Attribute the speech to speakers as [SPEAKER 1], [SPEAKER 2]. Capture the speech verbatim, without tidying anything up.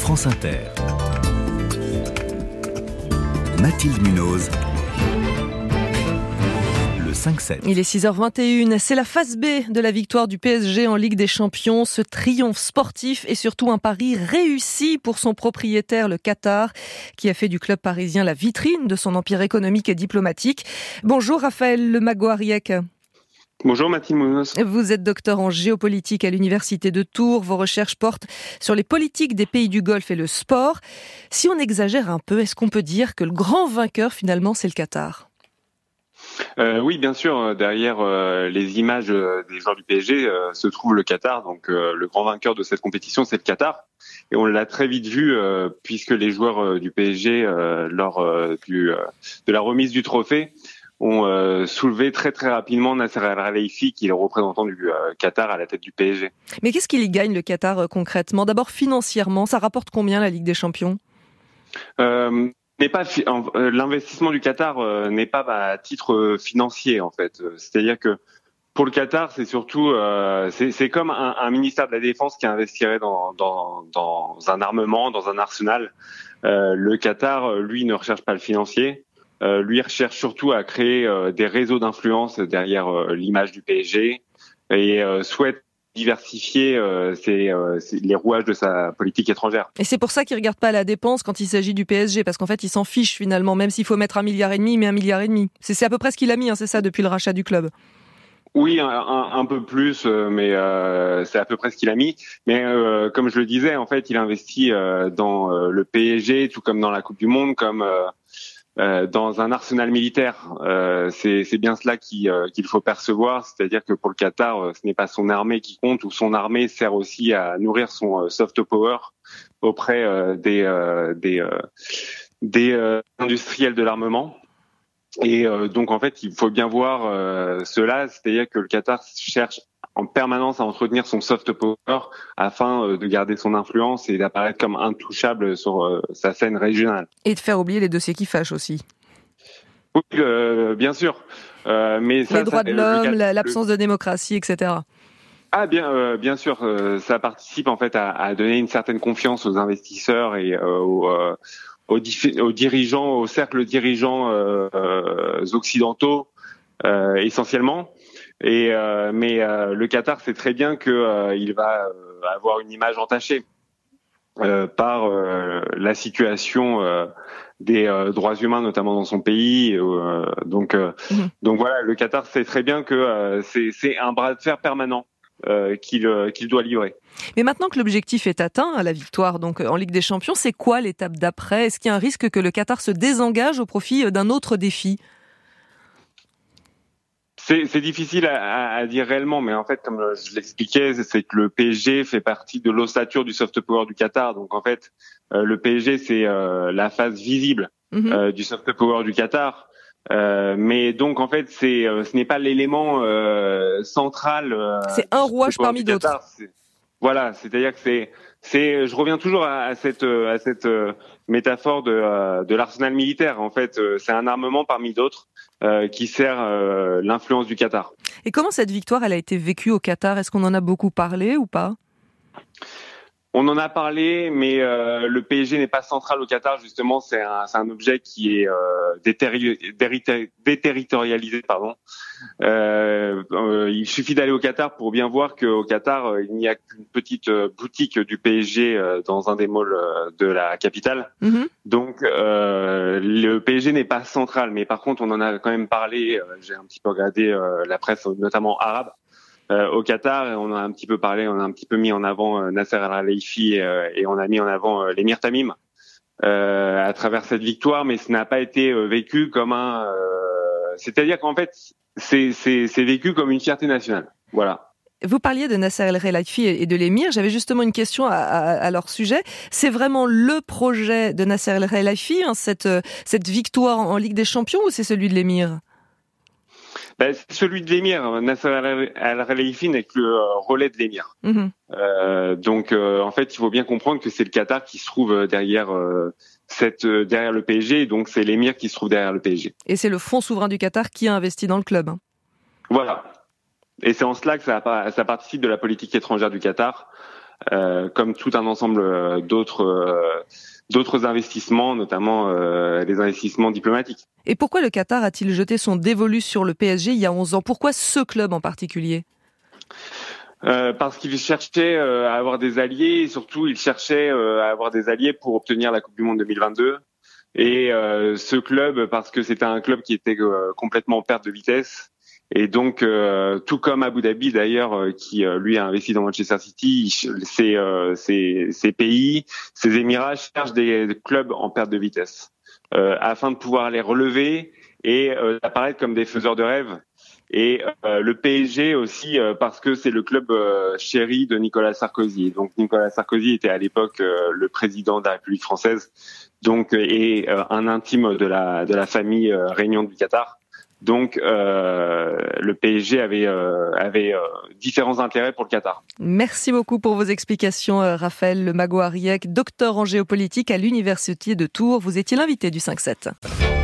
[SPEAKER 1] France Inter. Mathilde Munoz. Le cinq sept.
[SPEAKER 2] Il est six heures vingt et une. C'est la phase B de la victoire du P S G en Ligue des Champions. Ce triomphe sportif et surtout un pari réussi pour son propriétaire, le Qatar, qui a fait du club parisien la vitrine de son empire économique et diplomatique. Bonjour Raphaël Le Magoariec.
[SPEAKER 3] Bonjour Mathilde Munoz.
[SPEAKER 2] Vous êtes docteur en géopolitique à l'université de Tours. Vos recherches portent sur les politiques des pays du Golfe et le sport. Si on exagère un peu, est-ce qu'on peut dire que le grand vainqueur finalement c'est le Qatar ?
[SPEAKER 3] Euh, oui, bien sûr. Derrière euh, les images euh, des joueurs du P S G euh, se trouve le Qatar. Donc euh, le grand vainqueur de cette compétition, c'est le Qatar. Et on l'a très vite vu euh, puisque les joueurs euh, du P S G, euh, lors euh, du, euh, de la remise du trophée, ont euh, soulevé très très rapidement Nasser Al-Khelaifi, qui est le représentant du euh, Qatar à la tête du P S G.
[SPEAKER 2] Mais qu'est-ce qu'il y gagne le Qatar euh, concrètement ? D'abord financièrement, ça rapporte combien la Ligue des Champions ?
[SPEAKER 3] euh, n'est pas euh, L'investissement du Qatar euh, n'est pas à titre euh, financier en fait. C'est-à-dire que pour le Qatar, c'est surtout euh, c'est, c'est comme un, un ministère de la Défense qui investirait dans, dans, dans un armement, dans un arsenal. Euh, le Qatar, lui, ne recherche pas le financier. Euh, lui recherche surtout à créer euh, des réseaux d'influence derrière euh, l'image du P S G et euh, souhaite diversifier euh, ses, euh, ses, les rouages de sa politique étrangère.
[SPEAKER 2] Et c'est pour ça qu'il ne regarde pas la dépense quand il s'agit du P S G, parce qu'en fait, il s'en fiche finalement, même s'il faut mettre un milliard et demi, il met un milliard et demi. C'est, c'est à peu près ce qu'il a mis, hein, c'est ça, depuis le rachat du club.
[SPEAKER 3] Oui, un, un, un peu plus, mais euh, c'est à peu près ce qu'il a mis. Mais euh, comme je le disais, en fait, il investit euh, dans euh, le P S G, tout comme dans la Coupe du Monde, comme euh, Euh, dans un arsenal militaire. Euh, c'est, c'est bien cela qui, euh, qu'il faut percevoir, c'est-à-dire que pour le Qatar, euh, ce n'est pas son armée qui compte, ou son armée sert aussi à nourrir son euh, soft power auprès euh, des, euh, des, euh, des euh, industriels de l'armement. Et euh, donc en fait, il faut bien voir euh, cela, c'est-à-dire que le Qatar cherche en permanence à entretenir son soft power afin euh, de garder son influence et d'apparaître comme intouchable sur euh, sa scène régionale.
[SPEAKER 2] Et de faire oublier les dossiers qui fâchent aussi.
[SPEAKER 3] Oui, euh, bien sûr. Euh, mais ça,
[SPEAKER 2] les droits
[SPEAKER 3] ça,
[SPEAKER 2] de l'homme,
[SPEAKER 3] le,
[SPEAKER 2] l'absence
[SPEAKER 3] le...
[SPEAKER 2] de démocratie, et cetera.
[SPEAKER 3] Ah bien, euh, bien sûr, euh, ça participe en fait à, à donner une certaine confiance aux investisseurs et euh, aux, euh, aux, dif- aux dirigeants, aux cercles dirigeants euh, euh, occidentaux euh, essentiellement. Et euh, mais euh, le Qatar sait très bien que euh, il va euh, avoir une image entachée euh, par euh, la situation euh, des euh, droits humains, notamment dans son pays. Euh, donc euh, mmh. donc voilà, le Qatar sait très bien que euh, c'est, c'est un bras de fer permanent euh, qu'il euh, qu'il doit livrer.
[SPEAKER 2] Mais maintenant que l'objectif est atteint, à la victoire donc en Ligue des Champions, c'est quoi l'étape d'après ? Est-ce qu'il y a un risque que le Qatar se désengage au profit d'un autre défi ?
[SPEAKER 3] C'est, c'est difficile à, à, à dire réellement, mais en fait, comme je l'expliquais, c'est que le P S G fait partie de l'ossature du soft power du Qatar. Donc en fait, euh, le P S G, c'est euh, la face visible mm-hmm. euh, du soft power du Qatar. Euh, mais donc en fait, c'est, euh, ce n'est pas l'élément euh, central. Euh,
[SPEAKER 2] c'est un rouage parmi d'autres.
[SPEAKER 3] C'est, voilà, c'est-à-dire que c'est, c'est. Je reviens toujours à, à cette, à cette euh, métaphore de, euh, de l'arsenal militaire. En fait, euh, c'est un armement parmi d'autres. Euh, qui sert euh, l'influence du Qatar.
[SPEAKER 2] Et comment cette victoire elle a été vécue au Qatar ? Est-ce qu'on en a beaucoup parlé ou pas ?
[SPEAKER 3] On en a parlé, mais euh, le P S G n'est pas central au Qatar. Justement, c'est un, c'est un objet qui est euh, déterri- déri- déterritorialisé. Pardon. Euh, euh, il suffit d'aller au Qatar pour bien voir qu'au Qatar, euh, il n'y a qu'une petite euh, boutique du P S G euh, dans un des malls euh, de la capitale. Mm-hmm. Donc, euh, le P S G n'est pas central. Mais par contre, on en a quand même parlé. Euh, j'ai un petit peu regardé euh, la presse, notamment arabe. Euh, au Qatar, on a un petit peu parlé, on a un petit peu mis en avant euh, Nasser Al-Khelaifi euh, et on a mis en avant euh, l'émir Tamim euh, à travers cette victoire, mais ce n'a pas été euh, vécu comme un... Euh, c'est-à-dire qu'en fait, c'est, c'est, c'est vécu comme une fierté nationale. Voilà.
[SPEAKER 2] Vous parliez de Nasser Al-Khelaifi et de l'émir. J'avais justement une question à, à, à leur sujet. C'est vraiment le projet de Nasser Al-Khelaifi, hein, cette, cette victoire en Ligue des Champions, ou c'est celui de l'émir ?
[SPEAKER 3] Ben, c'est celui de l'émir. Nasser Al-Khelaifi n'est que le relais de l'émir. Mmh. Euh, donc, euh, en fait, il faut bien comprendre que c'est le Qatar qui se trouve derrière euh, cette euh, derrière le P S G, et donc c'est l'émir qui se trouve derrière le P S G.
[SPEAKER 2] Et c'est le fonds souverain du Qatar qui a investi dans le club. Hein.
[SPEAKER 3] Voilà. Et c'est en cela que ça, ça participe de la politique étrangère du Qatar. euh, comme tout un ensemble d'autres euh, d'autres investissements, notamment euh, les investissements diplomatiques.
[SPEAKER 2] Et pourquoi le Qatar a-t-il jeté son dévolu sur le P S G il y a onze ans ? Pourquoi ce club en particulier ?
[SPEAKER 3] Euh, parce qu'il cherchait euh, à avoir des alliés, et surtout il cherchait euh, à avoir des alliés pour obtenir la Coupe du Monde deux mille vingt-deux. Et euh, ce club, parce que c'était un club qui était euh, complètement en perte de vitesse. Et donc, euh, tout comme Abu Dhabi d'ailleurs, euh, qui euh, lui a investi dans Manchester City, ces, euh, ces, ces pays, ces Émirats cherchent des, des clubs en perte de vitesse euh, afin de pouvoir les relever et euh, apparaître comme des faiseurs de rêves. Et euh, le P S G aussi euh, parce que c'est le club euh, chéri de Nicolas Sarkozy. Donc Nicolas Sarkozy était à l'époque euh, le président de la République française, donc et euh, un intime de la de la famille euh, régnant du Qatar. Donc euh, le P S G avait euh, avait euh, différents intérêts pour le Qatar.
[SPEAKER 2] Merci beaucoup pour vos explications, Raphaël Le Mago-Ariec, docteur en géopolitique à l'Université de Tours. Vous étiez l'invité du cinq sept.